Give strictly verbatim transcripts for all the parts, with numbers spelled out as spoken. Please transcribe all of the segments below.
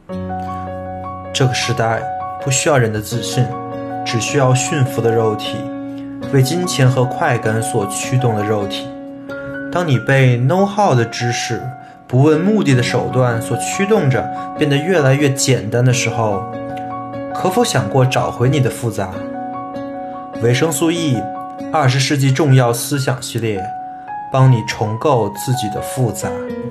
这个时代不需要人的自信，只需要驯服的肉体，为金钱和快感所驱动的肉体。当你被 know how 的知识、不问目的的手段所驱动着，变得越来越简单的时候，可否想过找回你的复杂？维生素 E 二十世纪重要思想系列，帮你重构自己的复杂。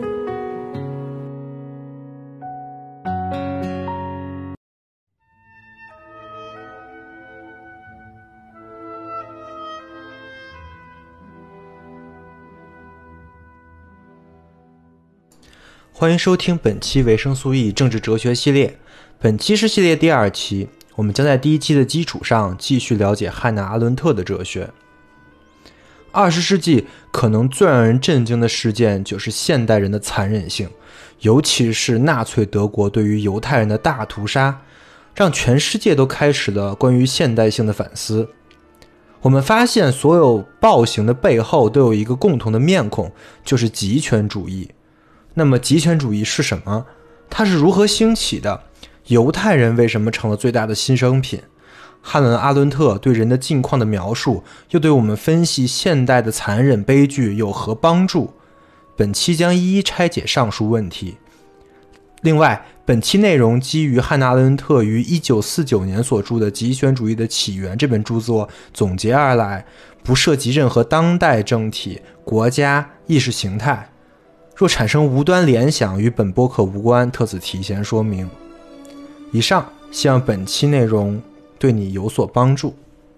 欢迎收听本期维生素 E 政治哲学系列，本期是系列第二期，我们将在第一期的基础上继续了解汉娜·阿伦特的哲学。二十世纪可能最让人震惊的事件就是现代人的残忍性，尤其是纳粹德国对于犹太人的大屠杀，让全世界都开始了关于现代性的反思。我们发现所有暴行的背后都有一个共同的面孔，就是极权主义。那么极权主义是什么？它是如何兴起的？犹太人为什么成了最大的牺牲品？汉娜·阿伦特对人的境况的描述又对我们分析现代的残忍悲剧有何帮助？本期将一一拆解上述问题。另外，本期内容基于汉娜·阿伦特于一九四九年所著的《极权主义的起源》这本著作总结而来，不涉及任何当代政体、国家、意识形态。若产生无端联想，与本播客无关，特此提前说明。以上，希望本期内容对你有所帮助。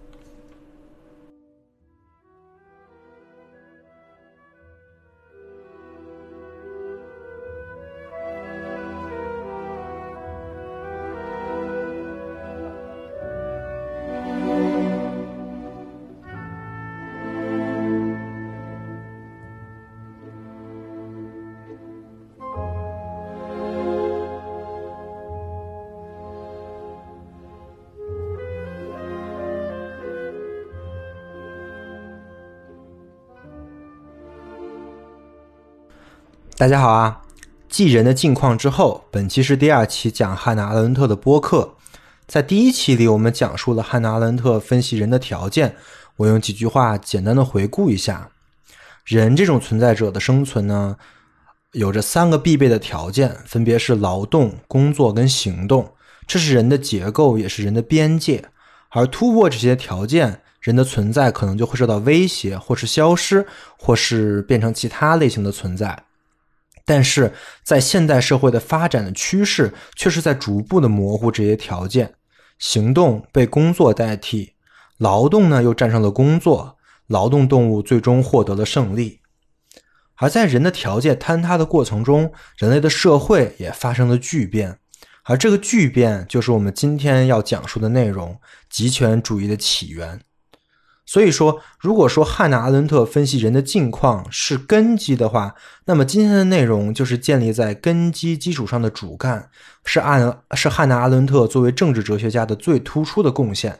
大家好啊！继人的近况之后，本期是第二期讲汉娜·阿伦特的播客。在第一期里，我们讲述了汉娜·阿伦特分析人的条件，我用几句话简单的回顾一下。人这种存在者的生存呢，有着三个必备的条件，分别是劳动、工作跟行动，这是人的结构，也是人的边界。而突破这些条件，人的存在可能就会受到威胁，或是消失，或是变成其他类型的存在。但是在现代社会的发展的趋势却是在逐步的模糊这些条件，行动被工作代替，劳动呢又战胜了工作，劳动动物最终获得了胜利。而在人的条件坍塌的过程中，人类的社会也发生了巨变，而这个巨变就是我们今天要讲述的内容，极权主义的起源。所以说，如果说汉娜·阿伦特分析人的境况是根基的话，那么今天的内容就是建立在根基基础上的主干，是按是汉娜·阿伦特作为政治哲学家的最突出的贡献。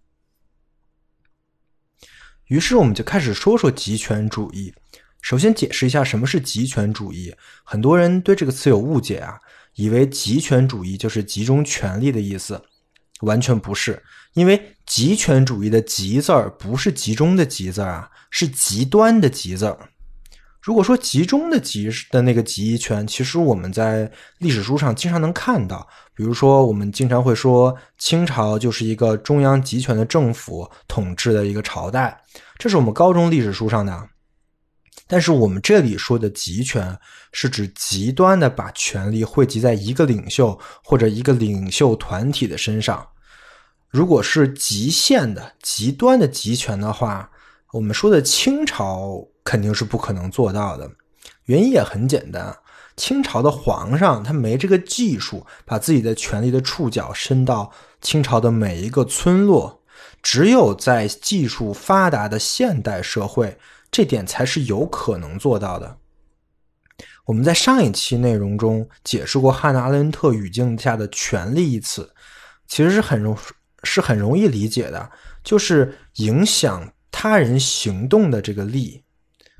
于是我们就开始说说极权主义。首先解释一下什么是极权主义。很多人对这个词有误解啊，以为极权主义就是集中权力的意思。完全不是，因为极权主义的极字儿不是集中的极字啊，是极端的极字儿。如果说集中的极的那个集权，其实我们在历史书上经常能看到，比如说我们经常会说清朝就是一个中央集权的政府统治的一个朝代，这是我们高中历史书上的。但是我们这里说的极权是指极端的把权力汇集在一个领袖或者一个领袖团体的身上。如果是极限的极端的集权的话，我们说的清朝肯定是不可能做到的。原因也很简单，清朝的皇上他没这个技术把自己的权力的触角伸到清朝的每一个村落，只有在技术发达的现代社会，这点才是有可能做到的。我们在上一期内容中解释过汉娜·阿伦特语境下的权力一词，其实是很容是很容易理解的，就是影响他人行动的这个力。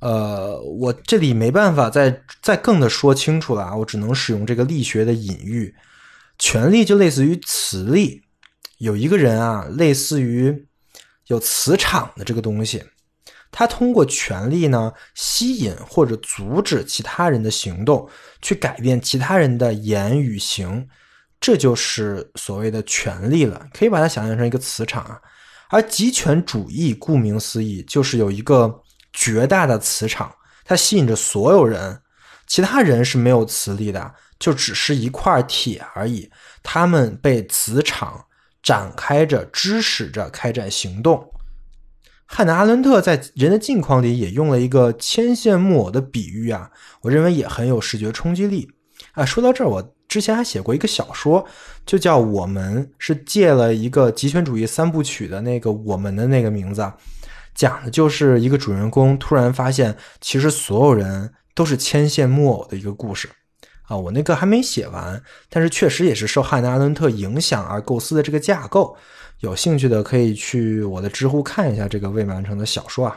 呃，我这里没办法再再更的说清楚了，我只能使用这个力学的隐喻。权力就类似于磁力，有一个人啊，类似于有磁场的这个东西，他通过权力呢，吸引或者阻止其他人的行动，去改变其他人的言语行，这就是所谓的权力了，可以把它想象成一个磁场啊。而极权主义顾名思义，就是有一个绝大的磁场，它吸引着所有人，其他人是没有磁力的，就只是一块铁而已，他们被磁场展开着支使着开展行动。汉娜·阿伦特在《人的境况》里也用了一个牵线木偶的比喻啊，我认为也很有视觉冲击力啊。说到这儿，我之前还写过一个小说，就叫《我们》，是借了一个极权主义三部曲的那个我们的那个名字啊，讲的就是一个主人公突然发现其实所有人都是牵线木偶的一个故事啊。我那个还没写完，但是确实也是受汉娜·阿伦特影响而构思的这个架构，有兴趣的可以去我的知乎看一下这个未完成的小说啊。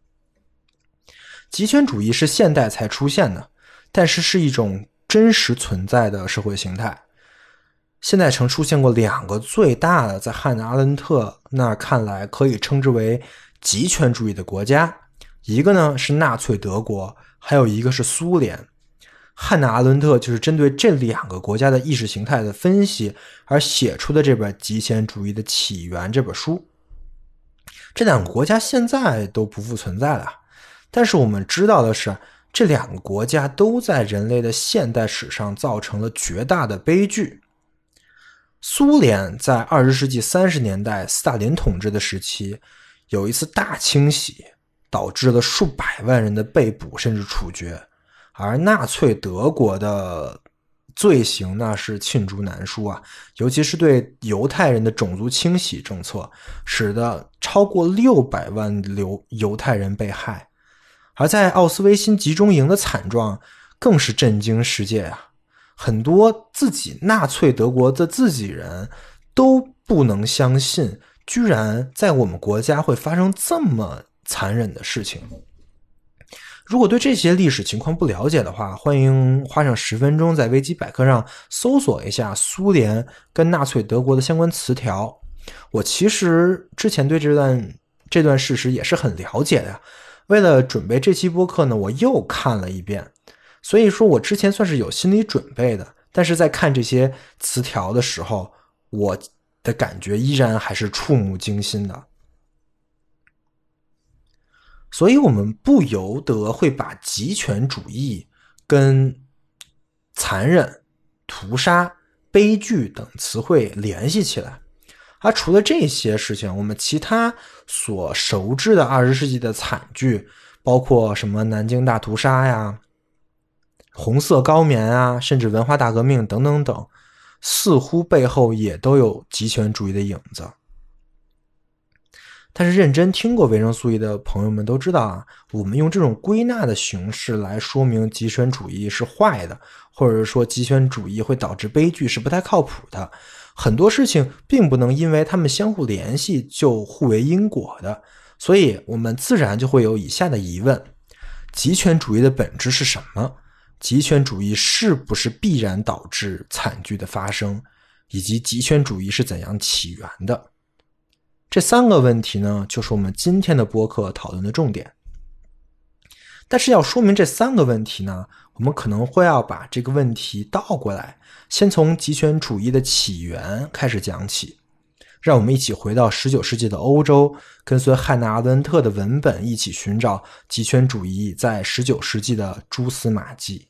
极权主义是现代才出现的，但是是一种真实存在的社会形态。现在曾出现过两个最大的，在汉娜·阿伦特那儿看来可以称之为极权主义的国家，一个呢是纳粹德国，还有一个是苏联。汉娜·阿伦特就是针对这两个国家的意识形态的分析而写出的这本《极权主义的起源》这本书。这两个国家现在都不复存在了，但是我们知道的是，这两个国家都在人类的现代史上造成了绝大的悲剧。苏联在二十世纪三十年代斯大林统治的时期，有一次大清洗，导致了数百万人的被捕甚至处决。而纳粹德国的罪行那是罄竹难书啊，尤其是对犹太人的种族清洗政策，使得超过六百万犹犹太人被害。而在奥斯维辛集中营的惨状更是震惊世界啊！很多自己纳粹德国的自己人都不能相信，居然在我们国家会发生这么残忍的事情。如果对这些历史情况不了解的话，欢迎花上十分钟在维基百科上搜索一下苏联跟纳粹德国的相关词条。我其实之前对这段这段事实也是很了解的，为了准备这期播客呢，我又看了一遍，所以说我之前算是有心理准备的，但是在看这些词条的时候，我的感觉依然还是触目惊心的。所以我们不由得会把极权主义跟残忍、屠杀、悲剧等词汇联系起来。而除了这些事情，我们其他所熟知的二十世纪的惨剧，包括什么南京大屠杀呀、红色高棉啊，甚至文化大革命等等等，似乎背后也都有极权主义的影子。但是认真听过维生素 E 的朋友们都知道啊，我们用这种归纳的形式来说明极权主义是坏的，或者说极权主义会导致悲剧是不太靠谱的。很多事情并不能因为它们相互联系就互为因果的，所以我们自然就会有以下的疑问：极权主义的本质是什么？极权主义是不是必然导致惨剧的发生？以及极权主义是怎样起源的？这三个问题呢，就是我们今天的播客讨论的重点。但是要说明这三个问题呢，我们可能会要把这个问题倒过来，先从极权主义的起源开始讲起。让我们一起回到十九世纪的欧洲，跟随汉娜·阿伦特的文本一起寻找极权主义在十九世纪的蛛丝马迹。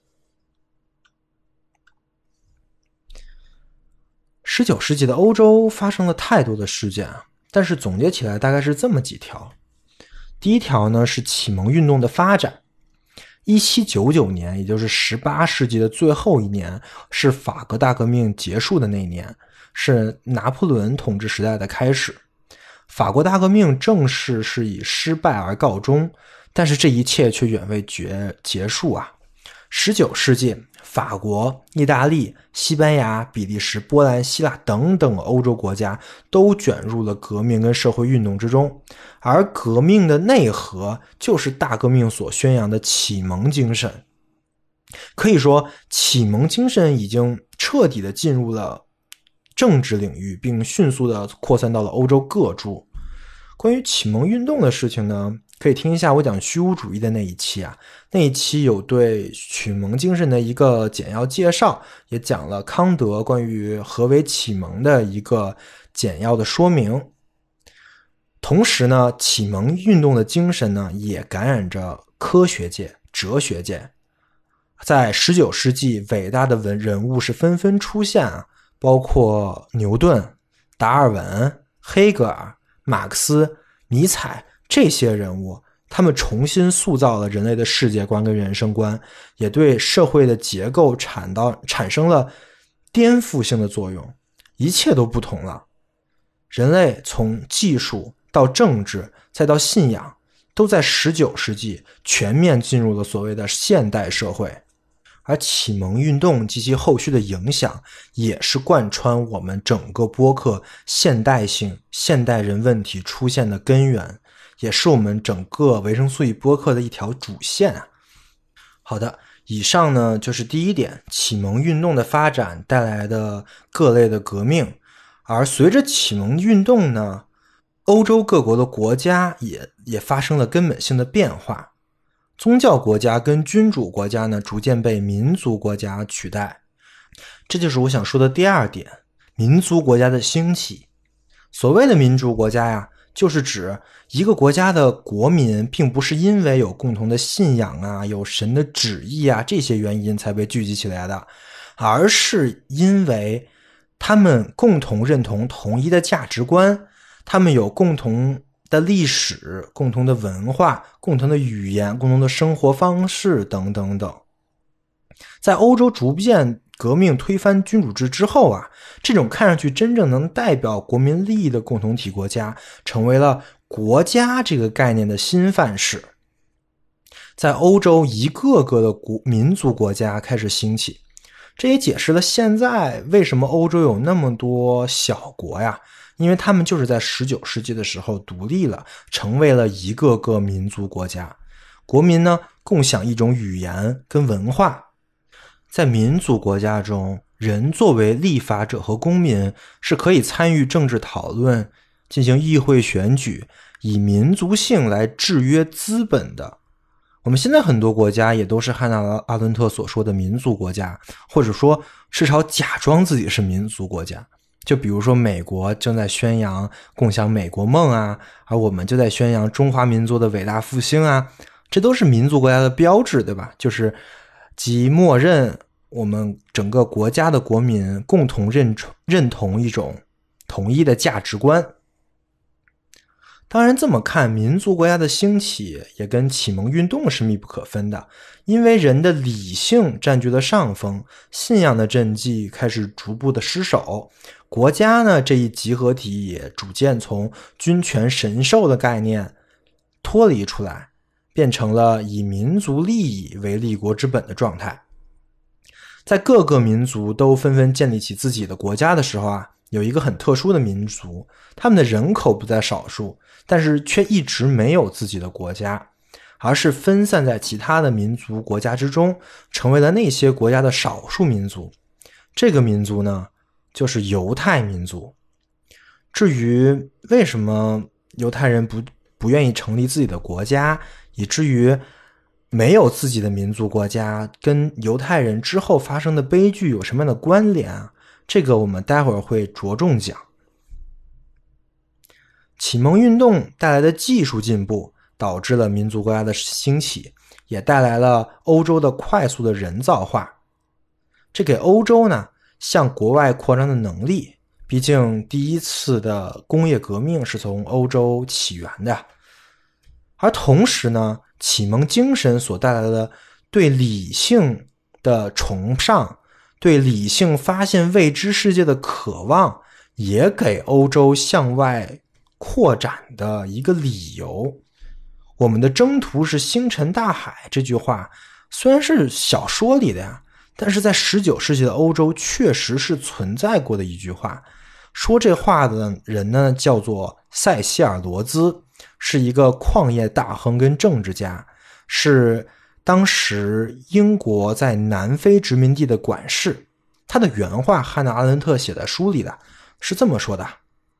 十九世纪的欧洲发生了太多的事件啊，但是总结起来大概是这么几条。第一条呢是启蒙运动的发展。一七九九年，也就是十八世纪的最后一年，是法国大革命结束的那一年，是拿破仑统治时代的开始。法国大革命正式是以失败而告终，但是这一切却远未结结束啊。 十九世纪，法国、意大利、西班牙、比利时、波兰、希腊等等欧洲国家都卷入了革命跟社会运动之中，而革命的内核就是大革命所宣扬的启蒙精神。可以说，启蒙精神已经彻底的进入了政治领域，并迅速的扩散到了欧洲各处。关于启蒙运动的事情呢，可以听一下我讲虚无主义的那一期啊，那一期有对启蒙精神的一个简要介绍，也讲了康德关于何为启蒙的一个简要的说明。同时呢，启蒙运动的精神呢，也感染着科学界、哲学界。在十九世纪，伟大的文人物是纷纷出现啊，包括牛顿、达尔文、黑格尔、马克思、尼采这些人物，他们重新塑造了人类的世界观跟人生观，也对社会的结构产到产生了颠覆性的作用，一切都不同了。人类从技术到政治再到信仰，都在十九世纪全面进入了所谓的现代社会。而启蒙运动及其后续的影响，也是贯穿我们整个播客现代性、现代人问题出现的根源，也是我们整个维生素 E 播客的一条主线啊。好的，以上呢就是第一点，启蒙运动的发展带来的各类的革命。而随着启蒙运动呢，欧洲各国的国家也也发生了根本性的变化。宗教国家跟君主国家呢，逐渐被民族国家取代。这就是我想说的第二点，民族国家的兴起。所谓的民族国家呀，就是指一个国家的国民并不是因为有共同的信仰啊，有神的旨意啊这些原因才被聚集起来的，而是因为他们共同认同同一的价值观，他们有共同的历史、共同的文化、共同的语言、共同的生活方式等等等。在欧洲逐渐革命推翻君主制之后啊，这种看上去真正能代表国民利益的共同体国家，成为了国家这个概念的新范式。在欧洲，一个个的国民族国家开始兴起，这也解释了现在为什么欧洲有那么多小国呀，因为他们就是在十九世纪的时候独立了，成为了一个个民族国家。国民呢，共享一种语言跟文化。在民族国家中，人作为立法者和公民是可以参与政治讨论，进行议会选举，以民族性来制约资本的。我们现在很多国家也都是汉娜阿伦特所说的民族国家，或者说至少假装自己是民族国家。就比如说美国正在宣扬共享美国梦啊，而我们就在宣扬中华民族的伟大复兴啊，这都是民族国家的标志，对吧？就是即默认我们整个国家的国民共同认认同一种统一的价值观。当然这么看，民族国家的兴起也跟启蒙运动是密不可分的，因为人的理性占据了上风，信仰的政绩开始逐步的失守，国家呢这一集合体也逐渐从君权神授的概念脱离出来，变成了以民族利益为立国之本的状态。在各个民族都纷纷建立起自己的国家的时候啊，有一个很特殊的民族，他们的人口不在少数，但是却一直没有自己的国家，而是分散在其他的民族国家之中，成为了那些国家的少数民族。这个民族呢，就是犹太民族。至于为什么犹太人不不愿意成立自己的国家，以至于没有自己的民族国家，跟犹太人之后发生的悲剧有什么样的关联啊？这个我们待会儿会着重讲。启蒙运动带来的技术进步，导致了民族国家的兴起，也带来了欧洲的快速的人造化。这给欧洲呢向国外扩张的能力，毕竟第一次的工业革命是从欧洲起源的。而同时呢，启蒙精神所带来的对理性的崇尚，对理性发现未知世界的渴望，也给欧洲向外扩展的一个理由。我们的征途是星辰大海这句话虽然是小说里的呀，但是在十九世纪的欧洲确实是存在过的一句话。说这话的人呢，叫做塞西尔罗兹，是一个矿业大亨跟政治家，是当时英国在南非殖民地的管事。他的原话汉娜·阿伦特写在书里的，是这么说的：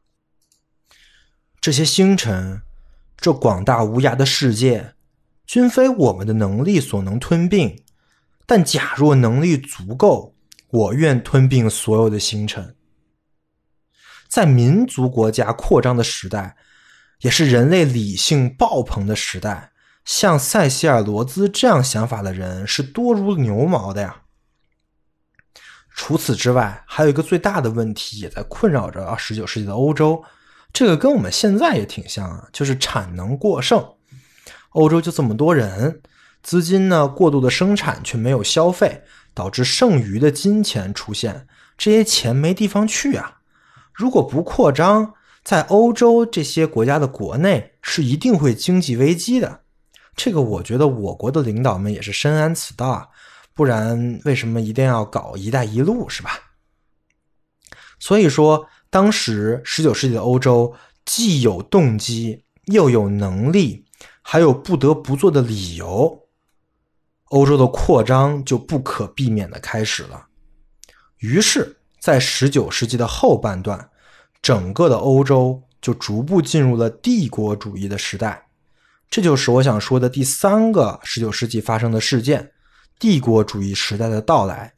这些星辰，这广大无涯的世界，均非我们的能力所能吞并，但假若能力足够，我愿吞并所有的星辰。在民族国家扩张的时代，也是人类理性爆棚的时代，像塞西尔罗兹这样想法的人是多如牛毛的呀。除此之外，还有一个最大的问题也在困扰着十九世纪的欧洲，这个跟我们现在也挺像啊，就是产能过剩。欧洲就这么多人，资金呢过度的生产却没有消费，导致剩余的金钱出现，这些钱没地方去啊。如果不扩张，在欧洲这些国家的国内是一定会经济危机的。这个我觉得我国的领导们也是深谙此道啊，不然为什么一定要搞一带一路是吧？所以说当时十九世纪的欧洲既有动机又有能力，还有不得不做的理由，欧洲的扩张就不可避免地开始了。于是在十九世纪的后半段，整个的欧洲就逐步进入了帝国主义的时代。这就是我想说的第三个十九世纪发生的事件，帝国主义时代的到来。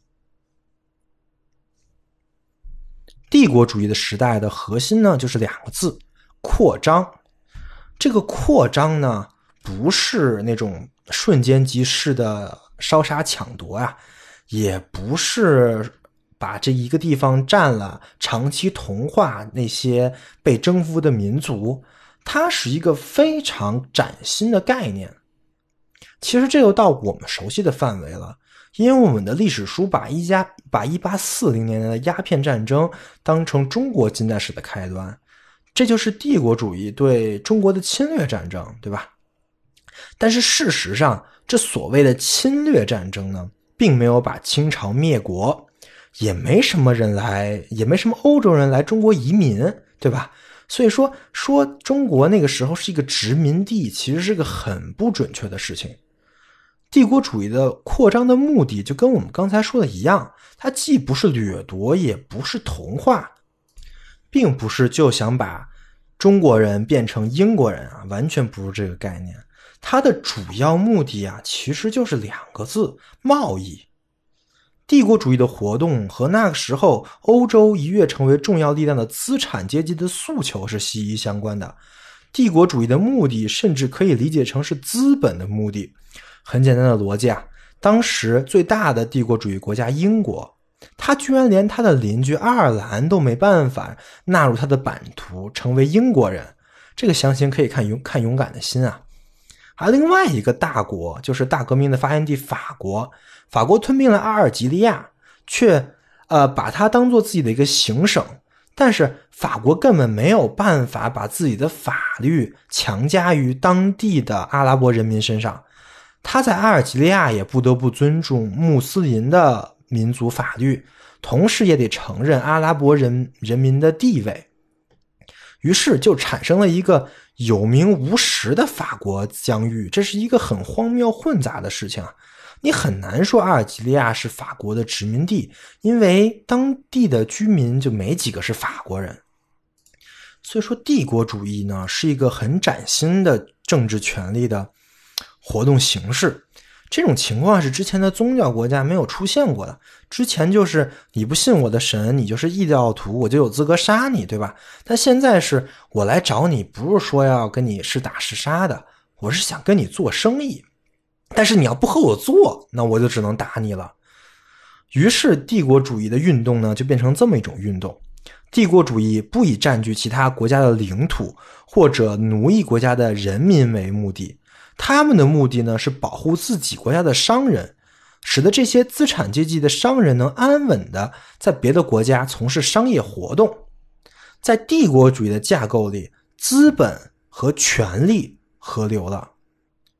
帝国主义的时代的核心呢，就是两个字：扩张。这个扩张呢，不是那种瞬间即逝的烧杀抢夺啊，也不是把这一个地方占了长期同化那些被征服的民族，它是一个非常崭新的概念。其实这就到我们熟悉的范围了，因为我们的历史书把一加把一八四零年的鸦片战争当成中国近代史的开端，这就是帝国主义对中国的侵略战争，对吧？但是事实上，这所谓的侵略战争呢，并没有把清朝灭国，也没什么人来，也没什么欧洲人来中国移民，对吧？所以说说中国那个时候是一个殖民地，其实是个很不准确的事情。帝国主义的扩张的目的就跟我们刚才说的一样，它既不是掠夺，也不是同化，并不是就想把中国人变成英国人啊，完全不是这个概念。它的主要目的啊，其实就是两个字：贸易。帝国主义的活动和那个时候欧洲一跃成为重要力量的资产阶级的诉求是息息相关的。帝国主义的目的甚至可以理解成是资本的目的。很简单的逻辑啊，当时最大的帝国主义国家英国，他居然连他的邻居爱尔兰都没办法纳入他的版图，成为英国人，这个详情可以看勇看勇敢的心啊。还有另外一个大国，就是大革命的发源地法国，法国吞并了阿尔及利亚，却呃把它当做自己的一个行省，但是法国根本没有办法把自己的法律强加于当地的阿拉伯人民身上，他在阿尔及利亚也不得不尊重穆斯林的民族法律，同时也得承认阿拉伯人人民的地位。于是就产生了一个有名无实的法国疆域，这是一个很荒谬混杂的事情啊！你很难说阿尔及利亚是法国的殖民地，因为当地的居民就没几个是法国人。所以说帝国主义呢，是一个很崭新的政治权力的活动形式。这种情况是之前的宗教国家没有出现过的，之前就是你不信我的神，你就是异教徒，我就有资格杀你，对吧？但现在是我来找你，不是说要跟你是打是杀的，我是想跟你做生意，但是你要不和我做，那我就只能打你了。于是帝国主义的运动呢，就变成这么一种运动。帝国主义不以占据其他国家的领土或者奴役国家的人民为目的，他们的目的呢，是保护自己国家的商人，使得这些资产阶级的商人能安稳的在别的国家从事商业活动。在帝国主义的架构里，资本和权力合流了。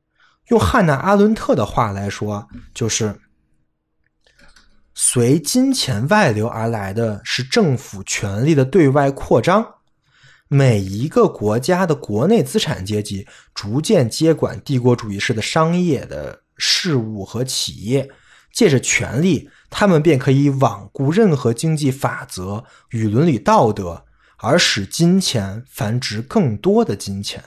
用汉娜·阿伦特的话来说，就是随金钱外流而来的是政府权力的对外扩张，每一个国家的国内资产阶级逐渐接管帝国主义式的商业的事务和企业，借着权力，他们便可以罔顾任何经济法则与伦理道德，而使金钱繁殖更多的金钱。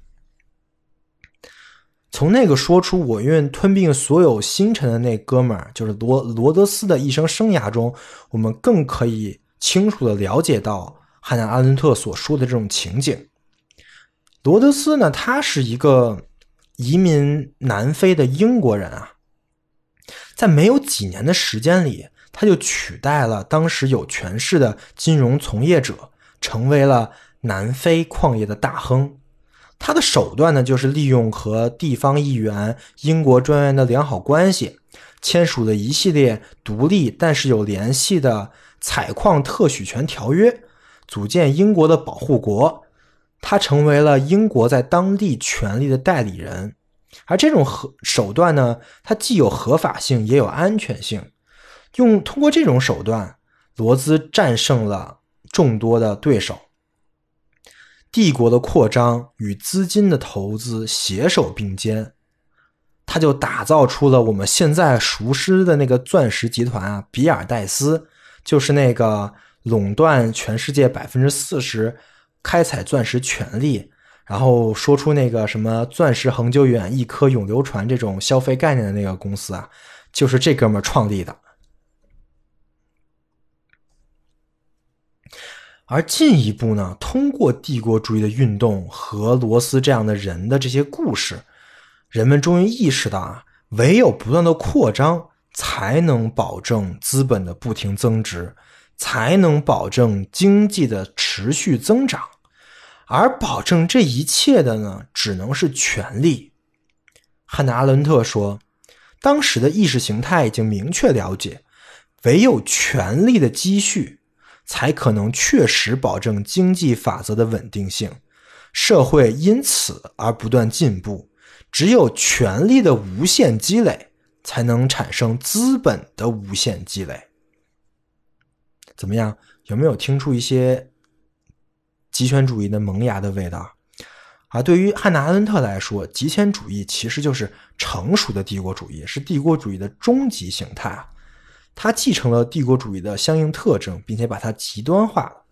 从那个说出我愿吞并所有星辰的那哥们儿，就是罗罗德斯的一生生涯中，我们更可以清楚地了解到汉娜·阿伦特所说的这种情景。罗德斯呢，他是一个移民南非的英国人啊，在没有几年的时间里，他就取代了当时有权势的金融从业者，成为了南非矿业的大亨。他的手段呢，就是利用和地方议员、英国专员的良好关系，签署了一系列独立但是有联系的采矿特许权条约，组建英国的保护国。他成为了英国在当地权力的代理人。而这种手段呢，它既有合法性也有安全性。用通过这种手段，罗兹战胜了众多的对手。帝国的扩张与资金的投资携手并肩，他就打造出了我们现在熟知的那个钻石集团啊，比尔戴斯，就是那个垄断全世界 百分之四十 开采钻石权利，然后说出那个什么钻石恒久远，一颗永流传这种消费概念的那个公司啊，就是这哥们儿创立的。而进一步呢，通过帝国主义的运动和罗斯这样的人的这些故事，人们终于意识到啊，唯有不断的扩张，才能保证资本的不停增值，才能保证经济的持续增长。而保证这一切的呢，只能是权力。汉娜·阿伦特说，当时的意识形态已经明确了解，唯有权力的积蓄才可能确实保证经济法则的稳定性，社会因此而不断进步。只有权力的无限积累，才能产生资本的无限积累。怎么样？有没有听出一些极权主义的萌芽的味道？而对于汉娜·阿伦特来说，极权主义其实就是成熟的帝国主义，是帝国主义的终极形态。它继承了帝国主义的相应特征，并且把它极端化了。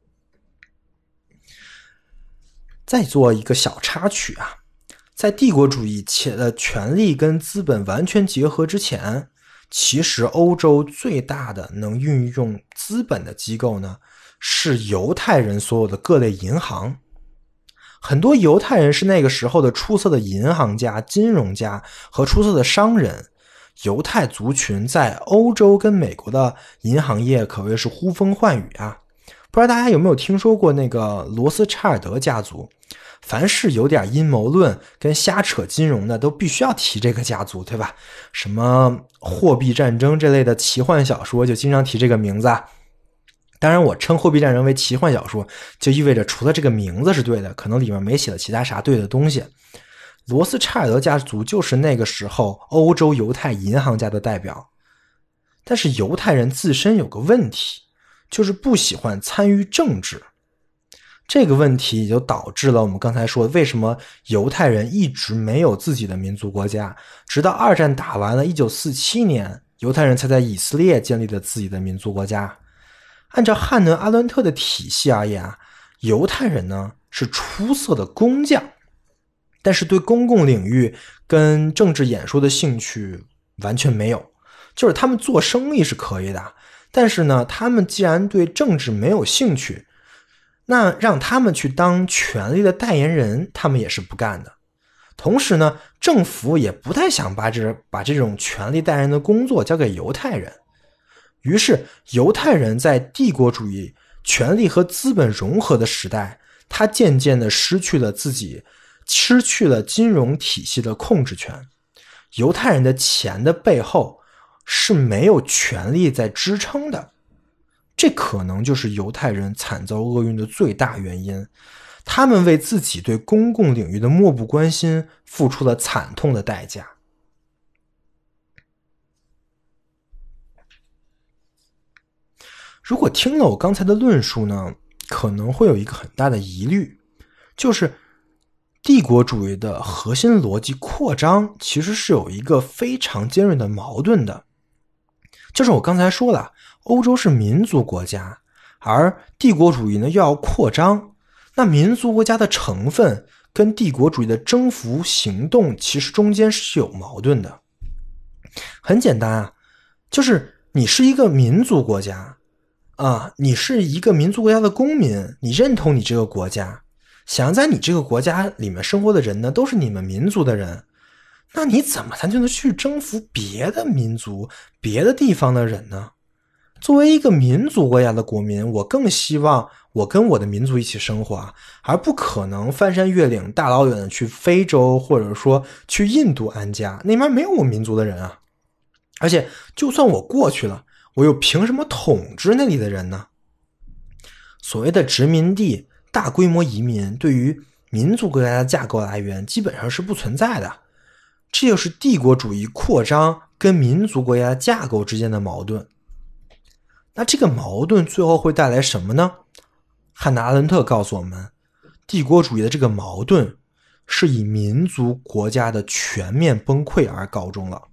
再做一个小插曲啊，在帝国主义的权力跟资本完全结合之前，其实欧洲最大的能运用资本的机构呢，是犹太人所有的各类银行。很多犹太人是那个时候的出色的银行家、金融家和出色的商人。犹太族群在欧洲跟美国的银行业可谓是呼风唤雨啊！不知道大家有没有听说过那个罗斯柴尔德家族？凡是有点阴谋论跟瞎扯金融的，都必须要提这个家族，对吧？什么货币战争这类的奇幻小说就经常提这个名字啊。当然我称货币战争为奇幻小说，就意味着除了这个名字是对的，可能里面没写了其他啥对的东西。罗斯柴尔德家族就是那个时候欧洲犹太银行家的代表。但是犹太人自身有个问题，就是不喜欢参与政治。这个问题也就导致了我们刚才说为什么犹太人一直没有自己的民族国家，直到二战打完了一九四七年，犹太人才在以色列建立了自己的民族国家。按照汉娜·阿伦特的体系而言啊，犹太人呢是出色的工匠，但是对公共领域跟政治演说的兴趣完全没有。就是他们做生意是可以的，但是呢，他们既然对政治没有兴趣，那让他们去当权力的代言人，他们也是不干的。同时呢，政府也不太想把这把这种权力代言人的工作交给犹太人。于是犹太人在帝国主义权力和资本融合的时代，他渐渐地失去了自己失去了金融体系的控制权。犹太人的钱的背后是没有权力在支撑的，这可能就是犹太人惨遭厄运的最大原因。 他们为自己对公共领域的漠不关心付出了惨痛的代价。如果听了我刚才的论述呢，可能会有一个很大的疑虑，就是帝国主义的核心逻辑扩张其实是有一个非常尖锐的矛盾的。就是我刚才说了，欧洲是民族国家，而帝国主义呢又要扩张，那民族国家的成分跟帝国主义的征服行动其实中间是有矛盾的。很简单啊，就是你是一个民族国家啊，你是一个民族国家的公民，你认同你这个国家，想要在你这个国家里面生活的人呢都是你们民族的人，那你怎么才能去征服别的民族别的地方的人呢？作为一个民族国家的国民，我更希望我跟我的民族一起生活啊，而不可能翻山越岭大老远的去非洲或者说去印度安家，那边没有我民族的人啊。而且就算我过去了，我又凭什么统治那里的人呢？所谓的殖民地大规模移民对于民族国家的架构来源基本上是不存在的，这就是帝国主义扩张跟民族国家架构之间的矛盾。那这个矛盾最后会带来什么呢？汉娜·阿伦特告诉我们，帝国主义的这个矛盾是以民族国家的全面崩溃而告终了。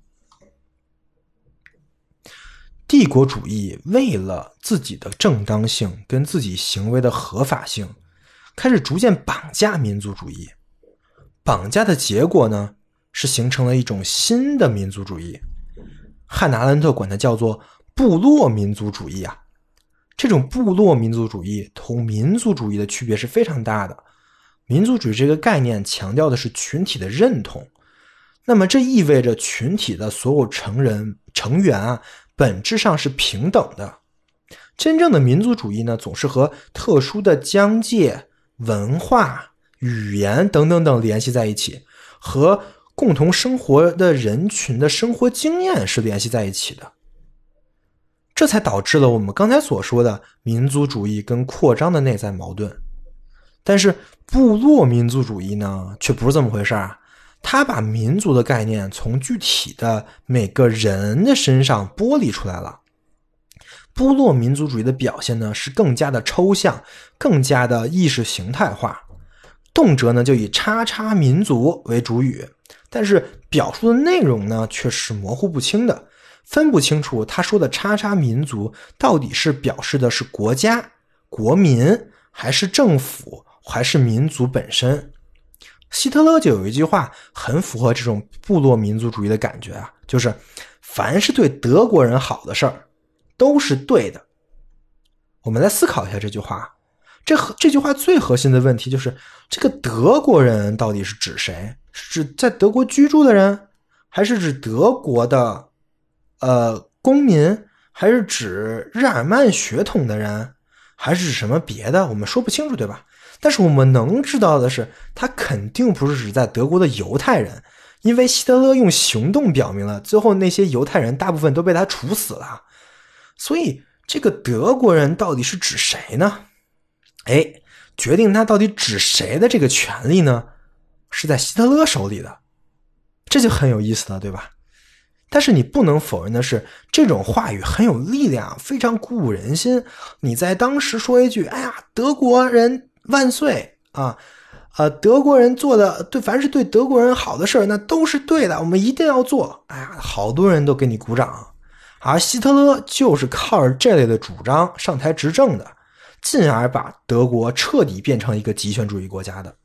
帝国主义为了自己的正当性跟自己行为的合法性，开始逐渐绑架民族主义。绑架的结果呢，是形成了一种新的民族主义。汉娜·阿伦特管它叫做部落民族主义啊。这种部落民族主义同民族主义的区别是非常大的。民族主义这个概念强调的是群体的认同，那么这意味着群体的所有成人成员啊，本质上是平等的。真正的民族主义呢，总是和特殊的疆界、文化、语言等等等联系在一起，和共同生活的人群的生活经验是联系在一起的。这才导致了我们刚才所说的民族主义跟扩张的内在矛盾。但是部落民族主义呢，却不是这么回事啊。它把民族的概念从具体的每个人的身上剥离出来了。部落民族主义的表现呢，是更加的抽象，更加的意识形态化，动辄呢就以叉叉民族为主语，但是表述的内容呢却是模糊不清的，分不清楚他说的叉叉民族到底是表示的是国家、国民，还是政府，还是民族本身。希特勒就有一句话很符合这种部落民族主义的感觉啊，就是凡是对德国人好的事儿都是对的。我们来思考一下这句话，这这句话最核心的问题就是这个德国人到底是指谁？是指在德国居住的人，还是指德国的呃公民，还是指日耳曼血统的人，还是指什么别的？我们说不清楚，对吧？但是我们能知道的是，他肯定不是指在德国的犹太人，因为希特勒用行动表明了，最后那些犹太人大部分都被他处死了。所以这个德国人到底是指谁呢？哎，决定他到底指谁的这个权利呢，是在希特勒手里的，这就很有意思了，对吧？但是你不能否认的是，这种话语很有力量，非常鼓舞人心。你在当时说一句，哎呀，德国人万岁啊！呃，德国人做的对，凡是对德国人好的事儿，那都是对的，我们一定要做。哎呀，好多人都给你鼓掌。而希特勒就是靠着这类的主张上台执政的，进而把德国彻底变成一个极权主义国家的。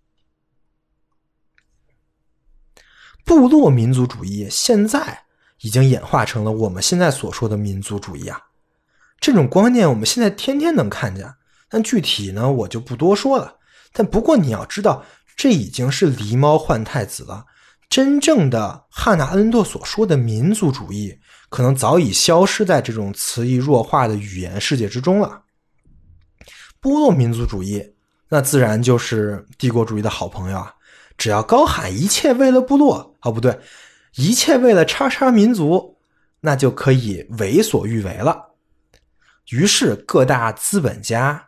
部落民族主义现在已经演化成了我们现在所说的民族主义啊，这种观念我们现在天天能看见，但具体呢我就不多说了。但不过你要知道，这已经是狸猫换太子了。真正的汉娜·阿伦特所说的民族主义，可能早已消失在这种词义弱化的语言世界之中了。部落民族主义，那自然就是帝国主义的好朋友啊！只要高喊一切为了部落，哦不对，一切为了叉叉民族，那就可以为所欲为了。于是各大资本家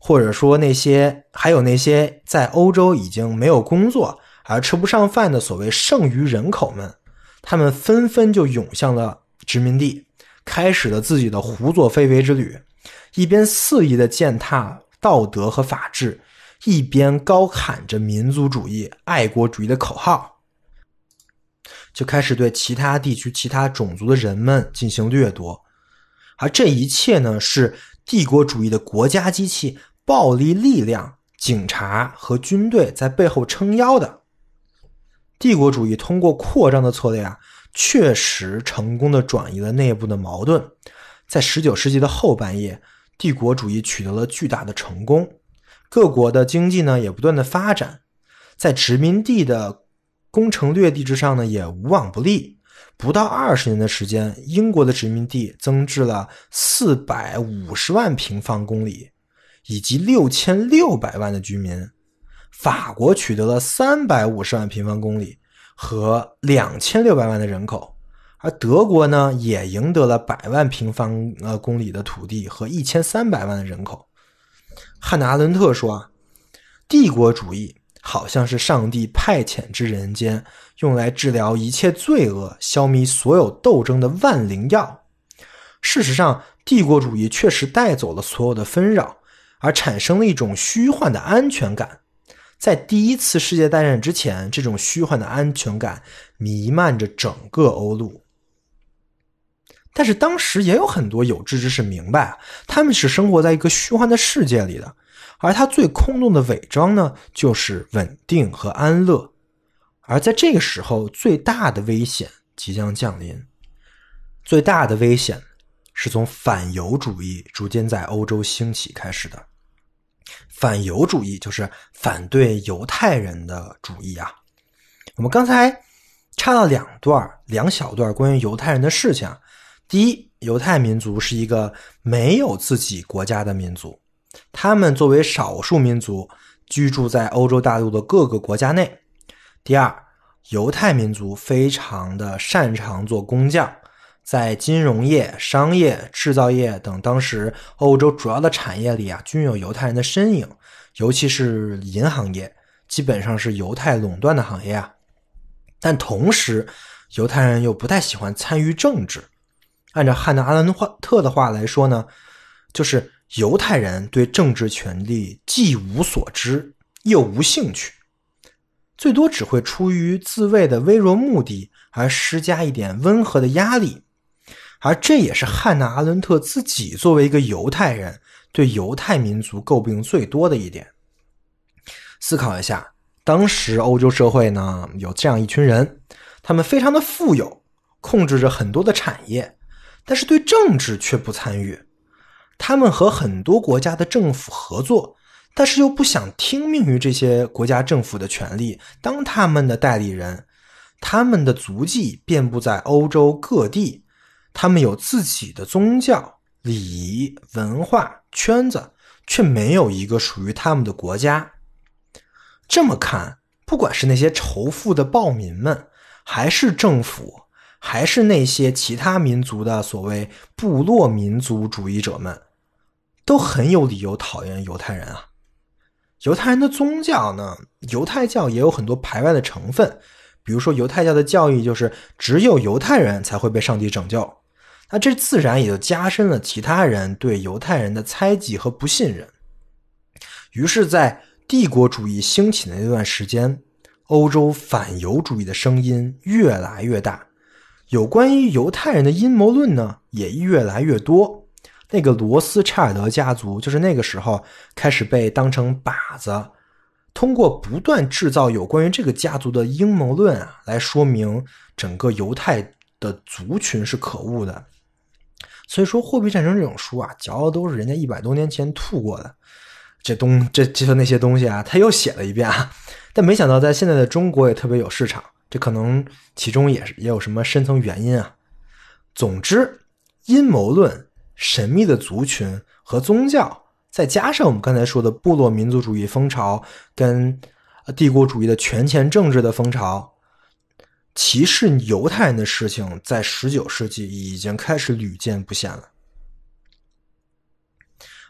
或者说那些还有那些在欧洲已经没有工作而吃不上饭的所谓剩余人口们，他们纷纷就涌向了殖民地，开始了自己的胡作非为之旅，一边肆意的践踏道德和法治，一边高喊着民族主义、爱国主义的口号，就开始对其他地区、其他种族的人们进行掠夺。而这一切呢，是帝国主义的国家机器、暴力力量、警察和军队在背后撑腰的。帝国主义通过扩张的策略啊，确实成功的转移了内部的矛盾。在十九世纪的后半叶，帝国主义取得了巨大的成功，各国的经济呢也不断的发展，在殖民地的攻城略地之上呢也无往不利。不到二十年的时间，英国的殖民地增至了四百五十万平方公里，以及六千六百万的居民。法国取得了三百五十万平方公里和两千六百万的人口，而德国呢也赢得了百万平方呃公里的土地和一千三百万的人口。汉娜·阿伦特说啊，帝国主义好像是上帝派遣至人间，用来治疗一切罪恶、消弭所有斗争的万灵药。事实上，帝国主义确实带走了所有的纷扰，而产生了一种虚幻的安全感。在第一次世界大战之前，这种虚幻的安全感弥漫着整个欧陆。但是当时也有很多有志之士明白啊，他们是生活在一个虚幻的世界里的，而他最空洞的伪装呢，就是稳定和安乐。而在这个时候，最大的危险即将降临。最大的危险是从反犹主义逐渐在欧洲兴起开始的。反犹主义就是反对犹太人的主义啊。我们刚才插了两段两小段关于犹太人的事情。第一，犹太民族是一个没有自己国家的民族，他们作为少数民族居住在欧洲大陆的各个国家内。第二，犹太民族非常的擅长做工匠，在金融业、商业、制造业等当时欧洲主要的产业里啊，均有犹太人的身影，尤其是银行业，基本上是犹太垄断的行业啊。但同时，犹太人又不太喜欢参与政治。按照汉娜·阿伦特的话来说呢，就是犹太人对政治权力既无所知又无兴趣，最多只会出于自卫的微弱目的而施加一点温和的压力。而这也是汉娜·阿伦特自己作为一个犹太人对犹太民族诟病最多的一点。思考一下，当时欧洲社会呢，有这样一群人，他们非常的富有，控制着很多的产业，但是对政治却不参与。他们和很多国家的政府合作，但是又不想听命于这些国家政府的权利，当他们的代理人。他们的足迹遍布在欧洲各地，他们有自己的宗教、礼仪、文化圈子，却没有一个属于他们的国家。这么看，不管是那些仇富的暴民们，还是政府，还是那些其他民族的所谓部落民族主义者们，都很有理由讨厌犹太人啊。犹太人的宗教呢，犹太教也有很多排外的成分，比如说犹太教的教义就是只有犹太人才会被上帝拯救，那这自然也就加深了其他人对犹太人的猜忌和不信任。于是在帝国主义兴起的那段时间，欧洲反犹主义的声音越来越大，有关于犹太人的阴谋论呢也越来越多。那个罗斯柴尔德家族就是那个时候开始被当成靶子，通过不断制造有关于这个家族的阴谋论啊，来说明整个犹太的族群是可恶的。所以说货币战争这种书啊，嚼的都是人家一百多年前吐过的，这东这这那些东西啊，他又写了一遍啊。但没想到在现在的中国也特别有市场，这可能其中也是也有什么深层原因啊。总之，阴谋论、神秘的族群和宗教，再加上我们刚才说的部落民族主义风潮跟帝国主义的权钱政治的风潮，歧视犹太人的事情在十九世纪已经开始屡见不鲜了。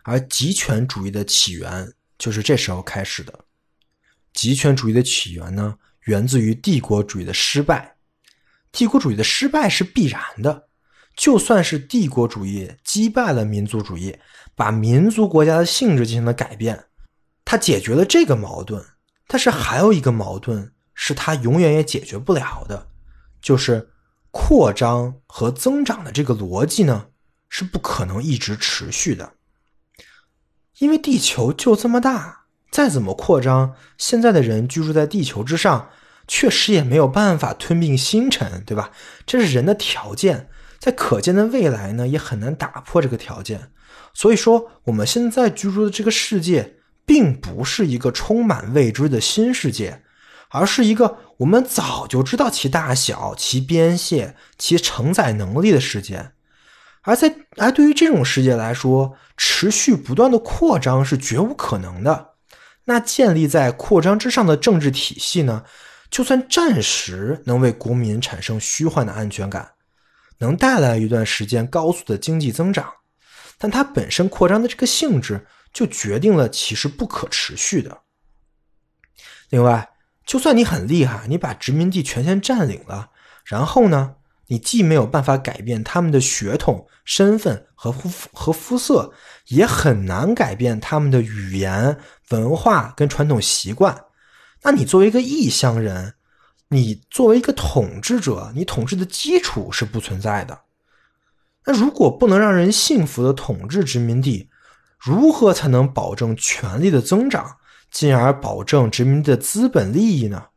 而极权主义的起源就是这时候开始的。极权主义的起源呢，源自于帝国主义的失败。帝国主义的失败是必然的，就算是帝国主义击败了民族主义，把民族国家的性质进行了改变，它解决了这个矛盾，但是还有一个矛盾是它永远也解决不了的，就是扩张和增长的这个逻辑呢，是不可能一直持续的。因为地球就这么大，再怎么扩张，现在的人居住在地球之上，确实也没有办法吞并星辰，对吧？这是人的条件，在可见的未来呢，也很难打破这个条件。所以说，我们现在居住的这个世界，并不是一个充满未知的新世界，而是一个我们早就知道其大小、其边界、其承载能力的世界。而在而对于这种世界来说，持续不断的扩张是绝无可能的。那建立在扩张之上的政治体系呢，就算暂时能为国民产生虚幻的安全感，能带来一段时间高速的经济增长，但它本身扩张的这个性质就决定了其实不可持续的。另外，就算你很厉害，你把殖民地全线占领了，然后呢，你既没有办法改变他们的血统、身份和肤和肤色，也很难改变他们的语言、文化跟传统习惯。那你作为一个异乡人，你作为一个统治者，你统治的基础是不存在的。那如果不能让人幸福的统治殖民地，如何才能保证权力的增长，进而保证殖民地的资本利益呢？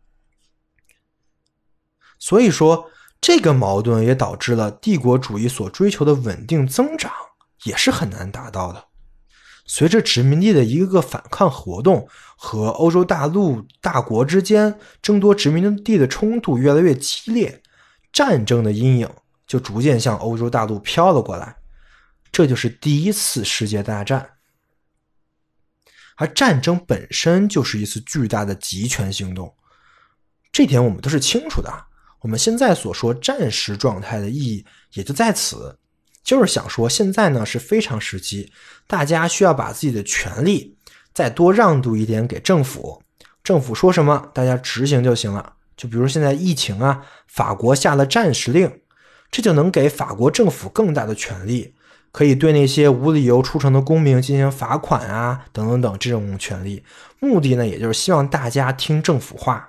所以说，这个矛盾也导致了帝国主义所追求的稳定增长也是很难达到的。随着殖民地的一个个反抗活动和欧洲大陆大国之间争夺殖民地的冲突越来越激烈，战争的阴影就逐渐向欧洲大陆飘了过来，这就是第一次世界大战。而战争本身就是一次巨大的集权行动，这点我们都是清楚的。我们现在所说战时状态的意义也就在此，就是想说现在呢是非常时期，大家需要把自己的权利再多让渡一点给政府，政府说什么大家执行就行了。就比如现在疫情啊，法国下了战时令，这就能给法国政府更大的权利，可以对那些无理由出城的公民进行罚款啊等等等这种权利，目的呢也就是希望大家听政府话。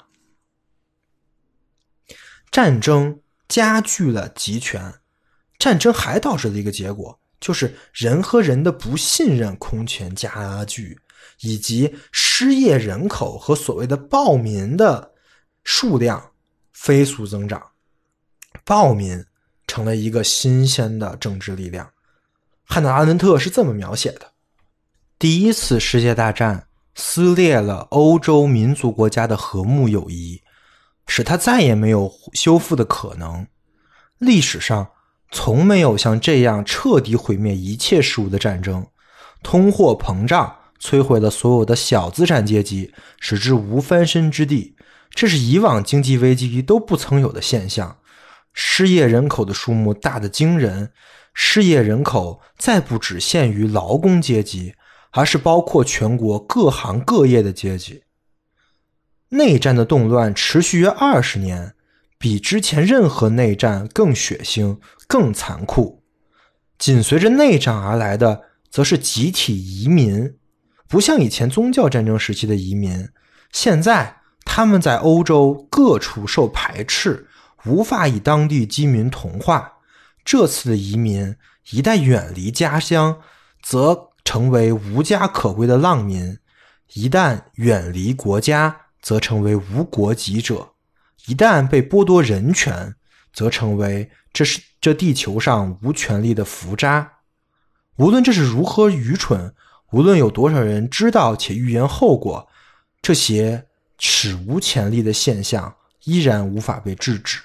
战争加剧了集权，战争还导致了一个结果，就是人和人的不信任空前加剧，以及失业人口和所谓的暴民的数量飞速增长。暴民成了一个新鲜的政治力量。汉娜·阿伦特是这么描写的：第一次世界大战撕裂了欧洲民族国家的和睦友谊，使它再也没有修复的可能。历史上从没有像这样彻底毁灭一切事物的战争。通货膨胀摧毁了所有的小资产阶级，使之无翻身之地，这是以往经济危机都不曾有的现象。失业人口的数目大得惊人，失业人口再不只限于劳工阶级，而是包括全国各行各业的阶级。内战的动乱持续约二十年，比之前任何内战更血腥、更残酷。紧随着内战而来的，则是集体移民。不像以前宗教战争时期的移民，现在他们在欧洲各处受排斥，无法与当地居民同化。这次的移民一旦远离家乡，则成为无家可归的浪民；一旦远离国家，则成为无国籍者；一旦被剥夺人权，则成为这是这地球上无权利的浮渣。无论这是如何愚蠢，无论有多少人知道且预言后果，这些史无前例的现象依然无法被制止。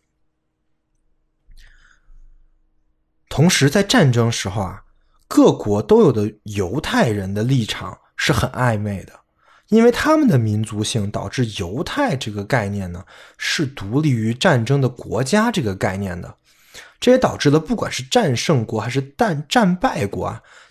同时在战争时候啊，各国都有的犹太人的立场是很暧昧的，因为他们的民族性导致犹太这个概念呢是独立于战争的国家这个概念的。这也导致了不管是战胜国还是战战败国啊，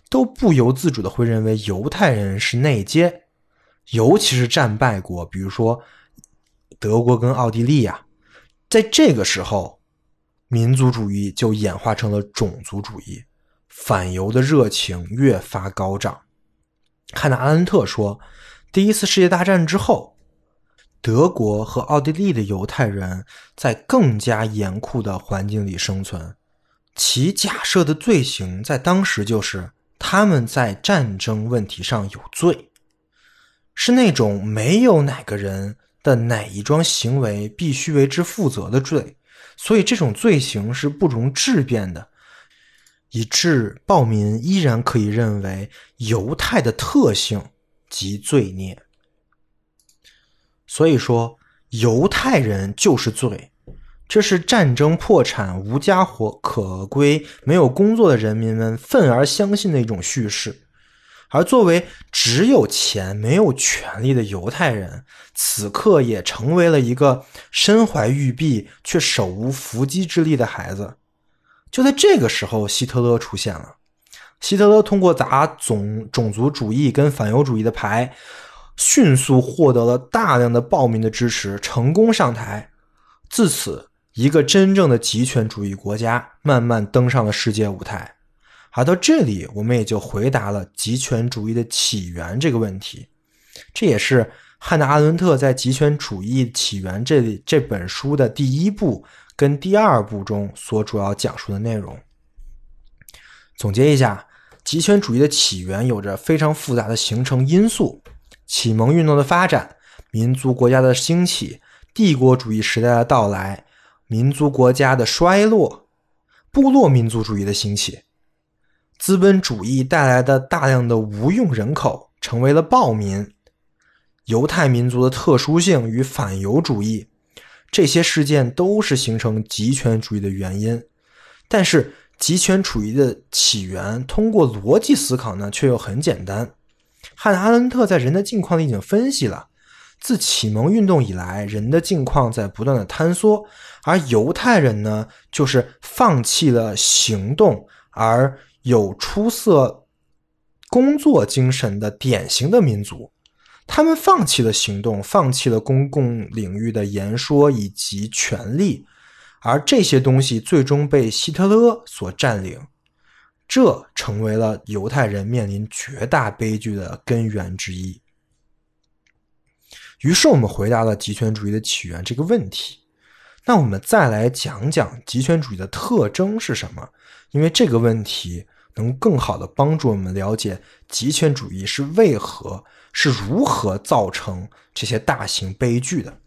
都不由自主的会认为犹太人是内奸，尤其是战败国，比如说德国跟奥地利啊。在这个时候，民族主义就演化成了种族主义，反犹的热情越发高涨。汉娜·阿伦特说，第一次世界大战之后，德国和奥地利的犹太人在更加严酷的环境里生存，其假设的罪行在当时就是他们在战争问题上有罪，是那种没有哪个人的哪一桩行为必须为之负责的罪，所以这种罪行是不容置辩的，以致暴民依然可以认为犹太的特性即罪孽。所以说犹太人就是罪，这是战争破产无家可归没有工作的人民们愤而相信的一种叙事。而作为只有钱没有权利的犹太人，此刻也成为了一个身怀玉璧却手无缚鸡之力的孩子。就在这个时候，希特勒出现了。希特勒通过打种种族主义跟反犹主义的牌，迅速获得了大量的暴民的支持，成功上台。自此，一个真正的极权主义国家慢慢登上了世界舞台。而到这里，我们也就回答了极权主义的起源这个问题。这也是汉娜·阿伦特在《极权主义起源》这里这本书的第一部跟第二部中所主要讲述的内容。总结一下，极权主义的起源有着非常复杂的形成因素：启蒙运动的发展、民族国家的兴起、帝国主义时代的到来、民族国家的衰落、部落民族主义的兴起。资本主义带来的大量的无用人口成为了暴民，犹太民族的特殊性与反犹主义，这些事件都是形成极权主义的原因。但是极权主义的起源通过逻辑思考呢，却又很简单。汉娜·阿伦特在人的境况里已经分析了，自启蒙运动以来，人的境况在不断的坍缩，而犹太人呢，就是放弃了行动而有出色工作精神的典型的民族。他们放弃了行动，放弃了公共领域的言说以及权力，而这些东西最终被希特勒所占领，这成为了犹太人面临绝大悲剧的根源之一。于是我们回答了极权主义的起源这个问题。那我们再来讲讲极权主义的特征是什么，因为这个问题能更好的帮助我们了解极权主义是为何是如何造成这些大型悲剧的。